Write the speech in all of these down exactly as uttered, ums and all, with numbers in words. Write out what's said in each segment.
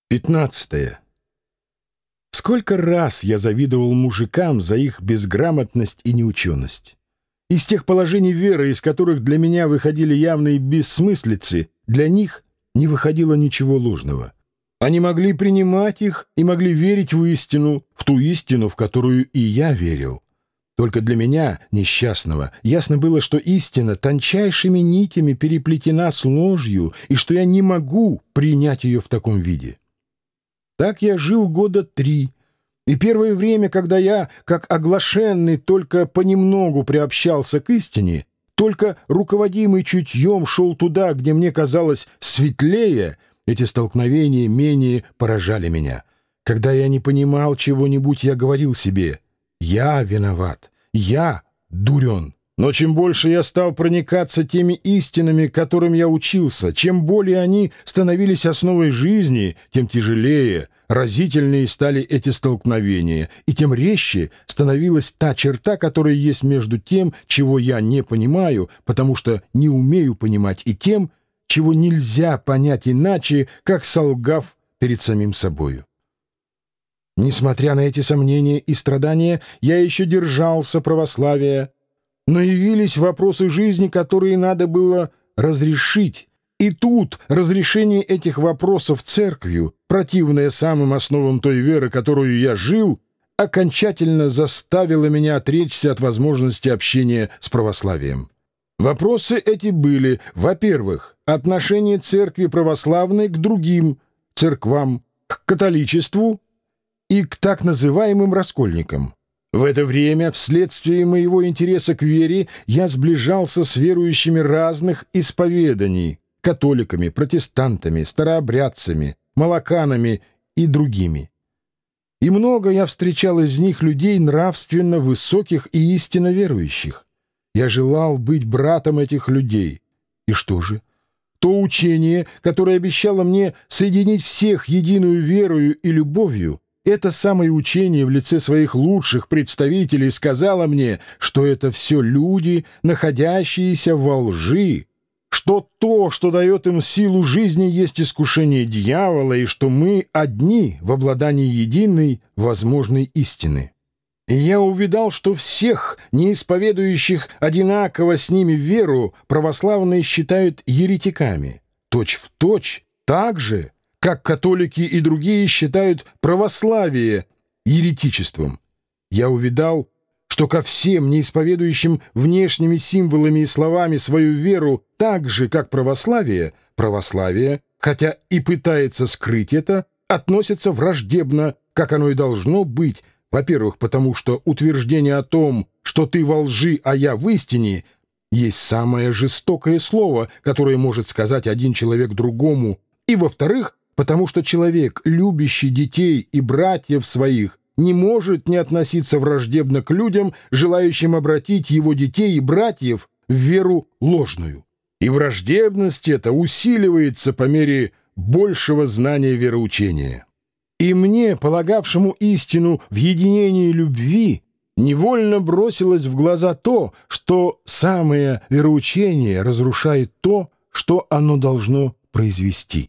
Пятнадцатое. Сколько раз я завидовал мужикам за их безграмотность и неученость. Из тех положений веры, из которых для меня выходили явные бессмыслицы, для них не выходило ничего ложного. Они могли принимать их и могли верить в истину, в ту истину, в которую и я верил. Только для меня, несчастного, ясно было, что истина тончайшими нитями переплетена с ложью, и что я не могу принять ее в таком виде. Так я жил года три, и первое время, когда я, как оглашенный, только понемногу приобщался к истине, только руководимый чутьем шел туда, где мне казалось светлее, эти столкновения менее поражали меня. Когда я не понимал чего-нибудь, я говорил себе: «Я виноват, я дурен». Но чем больше я стал проникаться теми истинами, которым я учился, чем более они становились основой жизни, тем тяжелее, разительнее стали эти столкновения, и тем резче становилась та черта, которая есть между тем, чего я не понимаю, потому что не умею понимать, и тем, чего нельзя понять иначе, как солгав перед самим собою. Несмотря на эти сомнения и страдания, я еще держался православия, но явились вопросы жизни, которые надо было разрешить. И тут разрешение этих вопросов церковью, противное самым основам той веры, которую я жил, окончательно заставило меня отречься от возможности общения с православием. Вопросы эти были, во-первых, отношение церкви православной к другим церквам, к католичеству и к так называемым раскольникам. В это время, вследствие моего интереса к вере, я сближался с верующими разных исповеданий, католиками, протестантами, старообрядцами, молоканами и другими. И много я встречал из них людей нравственно высоких и истинно верующих. Я желал быть братом этих людей. И что же? То учение, которое обещало мне соединить всех единую верою и любовью, это самое учение в лице своих лучших представителей сказало мне, что это все люди, находящиеся во лжи, что то, что дает им силу жизни, есть искушение дьявола, и что мы одни в обладании единой возможной истины. И я увидал, что всех, не исповедующих одинаково с ними веру, православные считают еретиками, точь-в-точь, так же, как католики и другие считают православие еретичеством. Я увидал, что ко всем неисповедующим внешними символами и словами свою веру так же, как православие, православие, хотя и пытается скрыть это, относится враждебно, как оно и должно быть, во-первых, потому что утверждение о том, что ты во лжи, а я в истине, есть самое жестокое слово, которое может сказать один человек другому, и, во-вторых, потому что человек, любящий детей и братьев своих, не может не относиться враждебно к людям, желающим обратить его детей и братьев в веру ложную. И враждебность эта усиливается по мере большего знания вероучения. И мне, полагавшему истину в единении любви, невольно бросилось в глаза то, что самое вероучение разрушает то, что оно должно произвести.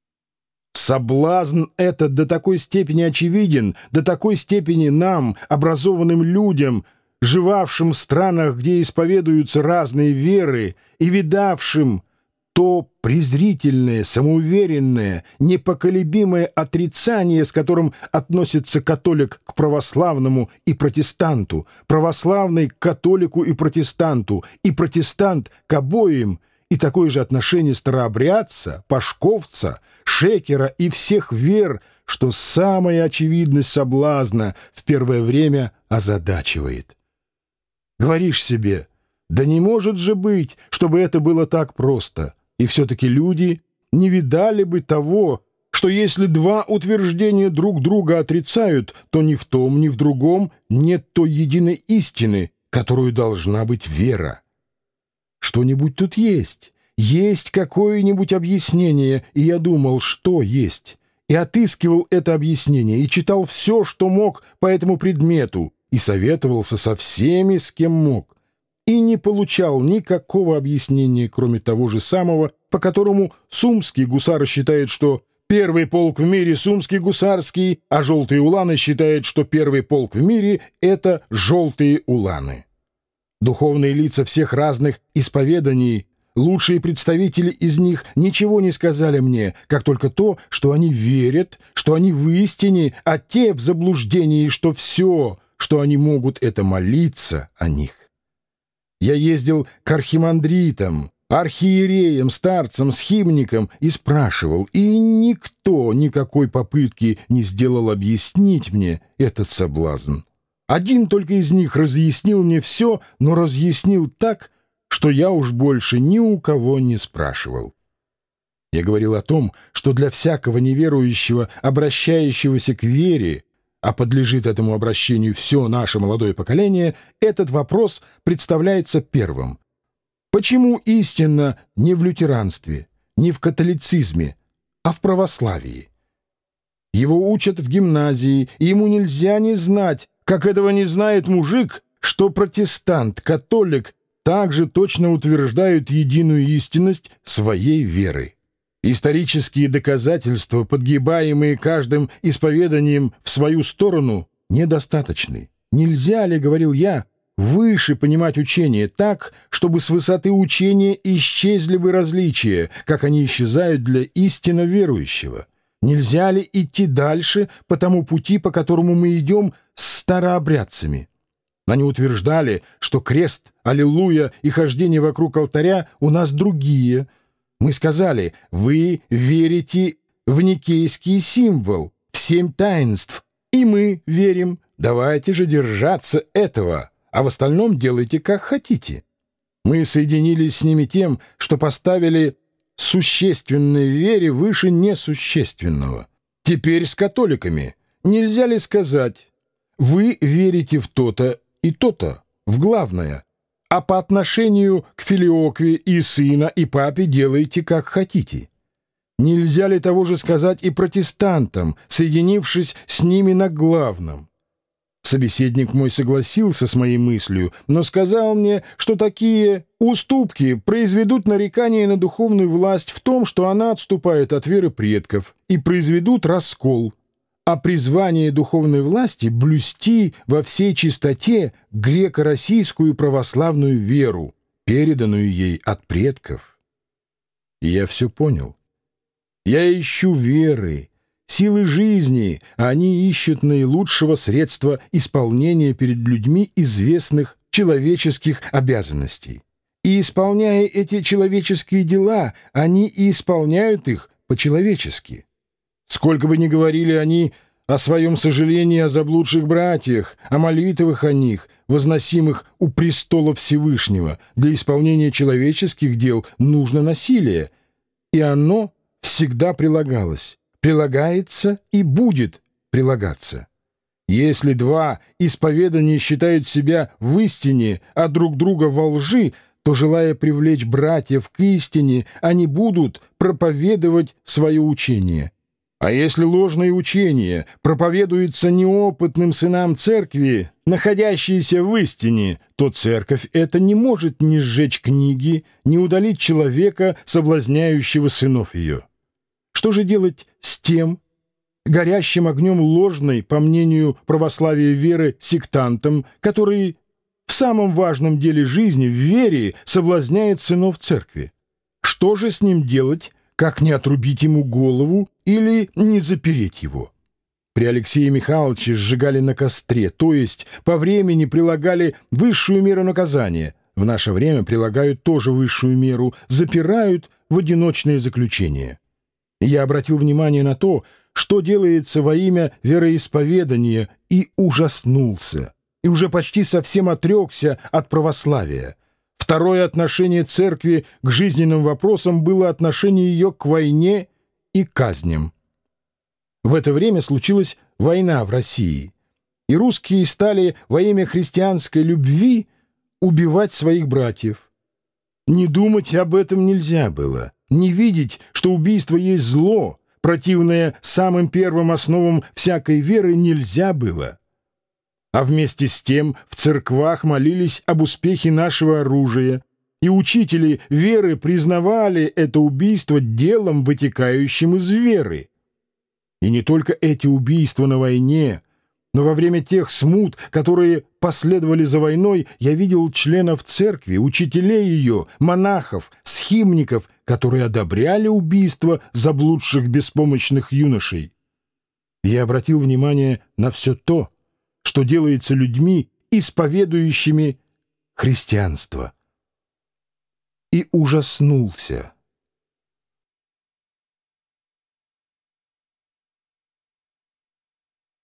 Соблазн этот до такой степени очевиден, до такой степени нам, образованным людям, живавшим в странах, где исповедуются разные веры, и видавшим то презрительное, самоуверенное, непоколебимое отрицание, с которым относится католик к православному и протестанту, православный к католику и протестанту, и протестант к обоим, и такое же отношение старообрядца, пашковца, шекера и всех вер, что самая очевидность соблазна в первое время озадачивает. Говоришь себе: да не может же быть, чтобы это было так просто, и все-таки люди не видали бы того, что если два утверждения друг друга отрицают, то ни в том, ни в другом нет той единой истины, которую должна быть вера. Что-нибудь тут есть, есть какое-нибудь объяснение, и я думал, что есть, и отыскивал это объяснение, и читал все, что мог по этому предмету, и советовался со всеми, с кем мог, и не получал никакого объяснения, кроме того же самого, по которому сумские гусары считают, что Первый полк в мире — Сумский гусарский, а желтые уланы считают, что первый полк в мире — это желтые уланы. Духовные лица всех разных исповеданий, лучшие представители из них ничего не сказали мне, как только то, что они верят, что они в истине, а те в заблуждении, что все, что они могут, это молиться о них. Я ездил к архимандритам, архиереям, старцам, схимникам и спрашивал, и никто никакой попытки не сделал объяснить мне этот соблазн. Один только из них разъяснил мне все, но разъяснил так, что я уж больше ни у кого не спрашивал. Я говорил о том, что для всякого неверующего, обращающегося к вере, а подлежит этому обращению все наше молодое поколение, этот вопрос представляется первым. Почему истинно не в лютеранстве, не в католицизме, а в православии? Его учат в гимназии, и ему нельзя не знать, как этого не знает мужик, что протестант, католик также точно утверждают единую истинность своей веры. Исторические доказательства, подгибаемые каждым исповеданием в свою сторону, недостаточны. Нельзя ли, говорил я, выше понимать учение так, чтобы с высоты учения исчезли бы различия, как они исчезают для истинно верующего? Нельзя ли идти дальше по тому пути, по которому мы идем с старообрядцами? Они утверждали, что крест, аллилуйя и хождение вокруг алтаря у нас другие. Мы сказали, вы верите в никейский символ, в семь таинств, и мы верим. Давайте же держаться этого, а в остальном делайте как хотите. Мы соединились с ними тем, что поставили существенной вере выше несущественного. Теперь с католиками. Нельзя ли сказать, вы верите в то-то и то-то, в главное, а по отношению к филиокве и сына, и папе делайте как хотите? Нельзя ли того же сказать и протестантам, соединившись с ними на главном? Собеседник мой согласился с моей мыслью, но сказал мне, что такие уступки произведут нарекание на духовную власть в том, что она отступает от веры предков, и произведут раскол, а призвание духовной власти — блюсти во всей чистоте греко-российскую православную веру, переданную ей от предков. И я все понял. Я ищу веры, силы жизни, а они ищут наилучшего средства исполнения перед людьми известных человеческих обязанностей. И, исполняя эти человеческие дела, они и исполняют их по-человечески. Сколько бы ни говорили они о своем сожалении о заблудших братьях, о молитвах о них, возносимых у престола Всевышнего, для исполнения человеческих дел нужно насилие, и оно всегда прилагалось, прилагается и будет прилагаться. Если два исповедания считают себя в истине, а друг друга во лжи, то, желая привлечь братьев к истине, они будут проповедовать свое учение. А если ложное учение проповедуется неопытным сынам церкви, находящиеся в истине, то церковь эта не может ни сжечь книги, ни удалить человека, соблазняющего сынов ее. Что же делать с тем, горящим огнем ложной, по мнению православия веры, сектантом, который в самом важном деле жизни, в вере, соблазняет сынов церкви? Что же с ним делать, как не отрубить ему голову или не запереть его? При Алексее Михайловиче сжигали на костре, то есть по времени прилагали высшую меру наказания. В наше время прилагают тоже высшую меру, запирают в одиночное заключение. Я обратил внимание на то, что делается во имя вероисповедания, и ужаснулся, и уже почти совсем отрекся от православия. Второе отношение церкви к жизненным вопросам было отношение ее к войне и казням. В это время случилась война в России, и русские стали во имя христианской любви убивать своих братьев. Не думать об этом нельзя было, не видеть, что убийство есть зло, противное самым первым основам всякой веры, нельзя было. А вместе с тем в церквах молились об успехе нашего оружия, и учители веры признавали это убийство делом, вытекающим из веры. И не только эти убийства на войне, но во время тех смут, которые последовали за войной, я видел членов церкви, учителей ее, монахов, схимников, которые одобряли убийство заблудших беспомощных юношей. Я обратил внимание на все то, что делается людьми, исповедующими христианство, и ужаснулся.